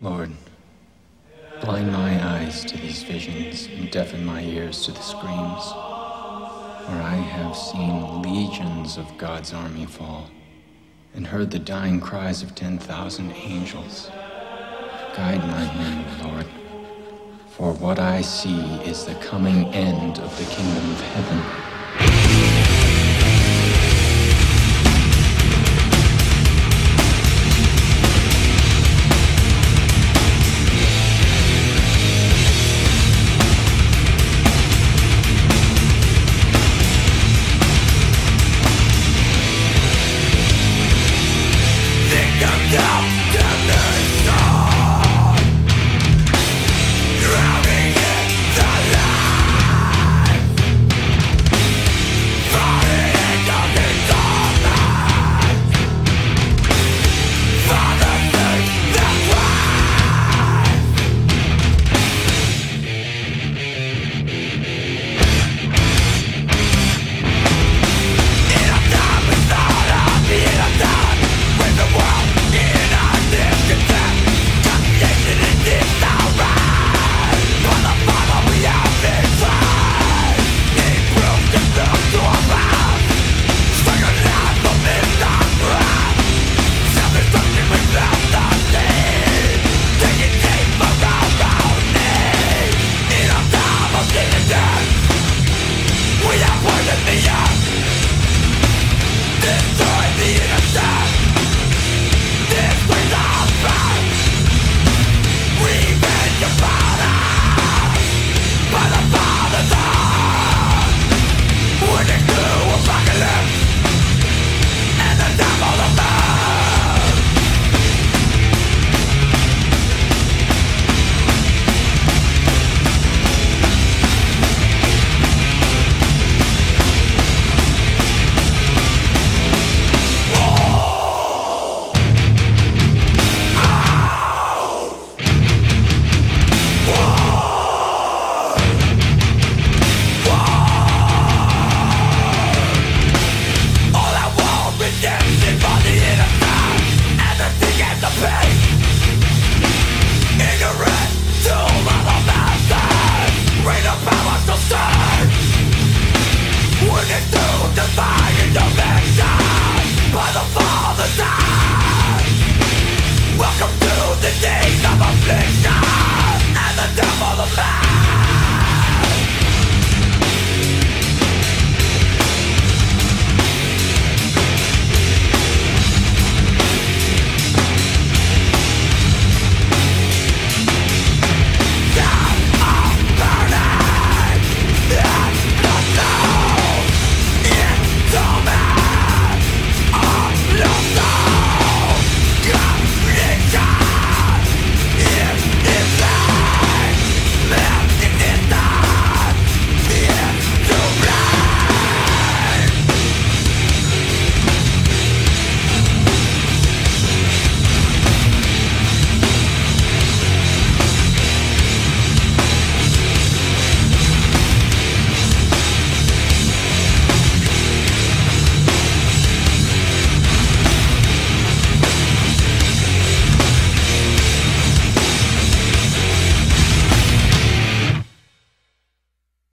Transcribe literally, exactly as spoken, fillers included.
Lord, blind my eyes to these visions and deafen my ears to the screams, for I have seen legions of God's army fall and heard the dying cries of ten thousand angels. Guide my men, Lord, for what I see is the coming end of the kingdom of heaven. Welcome to the days of affliction and the devil of man.